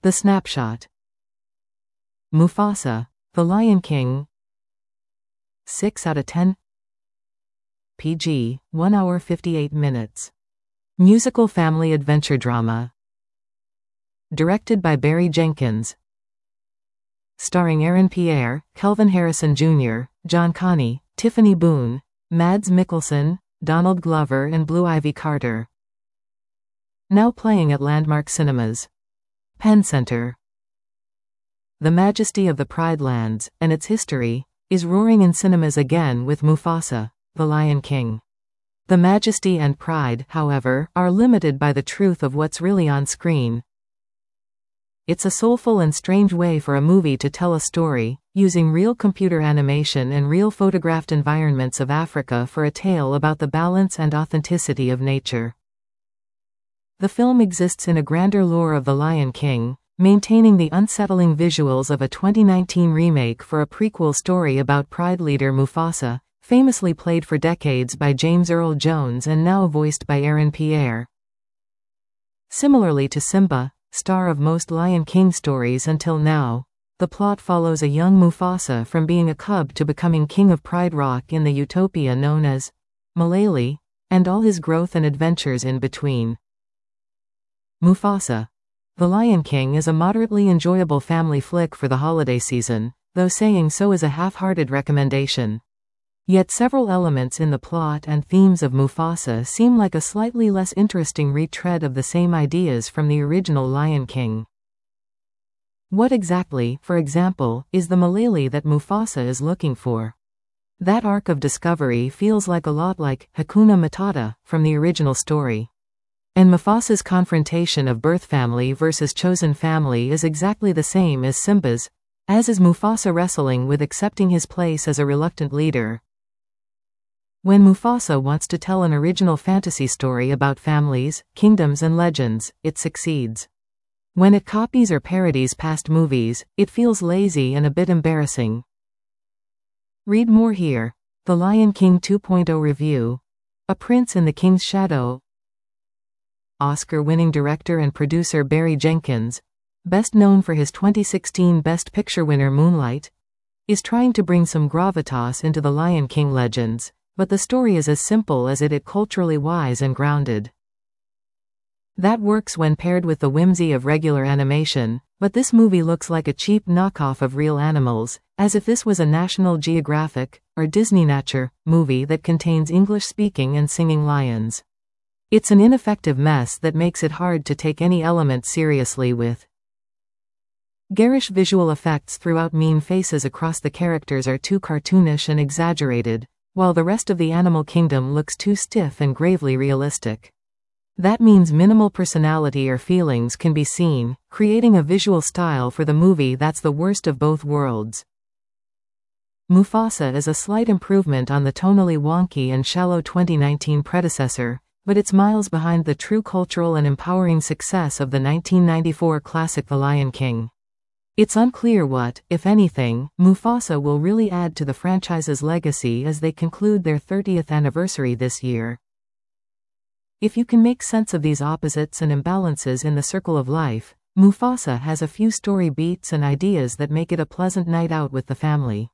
The Snapshot. Mufasa, The Lion King. 6 out of 10. PG, 1 hour 58 minutes. Musical family adventure drama. Directed by Barry Jenkins. Starring Aaron Pierre, Kelvin Harrison Jr., John Connie, Tiffany Boone, Mads Mikkelsen, Donald Glover and Blue Ivy Carter. Now playing at Landmark Cinemas. Penn Center. The majesty of the Pride Lands, and its history, is roaring in cinemas again with Mufasa, The Lion King. The majesty and pride, however, are limited by the truth of what's really on screen. It's a soulful and strange way for a movie to tell a story, using real computer animation and real photographed environments of Africa for a tale about the balance and authenticity of nature. The film exists in a grander lore of The Lion King, maintaining the unsettling visuals of a 2019 remake for a prequel story about Pride leader Mufasa, famously played for decades by James Earl Jones and now voiced by Aaron Pierre. Similarly to Simba, star of most Lion King stories until now, the plot follows a young Mufasa from being a cub to becoming king of Pride Rock in the utopia known as Malele, and all his growth and adventures in between. Mufasa, The Lion King is a moderately enjoyable family flick for the holiday season, though saying so is a half-hearted recommendation. Yet several elements in the plot and themes of Mufasa seem like a slightly less interesting retread of the same ideas from the original Lion King. What exactly, for example, is the Malele that Mufasa is looking for? That arc of discovery feels like a lot like Hakuna Matata from the original story. And Mufasa's confrontation of birth family versus chosen family is exactly the same as Simba's, as is Mufasa wrestling with accepting his place as a reluctant leader. When Mufasa wants to tell an original fantasy story about families, kingdoms and legends, it succeeds. When it copies or parodies past movies, it feels lazy and a bit embarrassing. Read more here. The Lion King 2.0 Review. A Prince in the King's Shadow. Oscar-winning director and producer Barry Jenkins, best known for his 2016 Best Picture winner Moonlight, is trying to bring some gravitas into the Lion King legends, but the story is as simple as it is culturally wise and grounded. That works when paired with the whimsy of regular animation, but this movie looks like a cheap knockoff of real animals, as if this was a National Geographic, or Disney Nature, movie that contains English-speaking and singing lions. It's an ineffective mess that makes it hard to take any element seriously with. Garish visual effects throughout mean faces across the characters are too cartoonish and exaggerated, while the rest of the animal kingdom looks too stiff and gravely realistic. That means minimal personality or feelings can be seen, creating a visual style for the movie that's the worst of both worlds. Mufasa is a slight improvement on the tonally wonky and shallow 2019 predecessor, but it's miles behind the true cultural and empowering success of the 1994 classic The Lion King. It's unclear what, if anything, Mufasa will really add to the franchise's legacy as they conclude their 30th anniversary this year. If you can make sense of these opposites and imbalances in the circle of life, Mufasa has a few story beats and ideas that make it a pleasant night out with the family.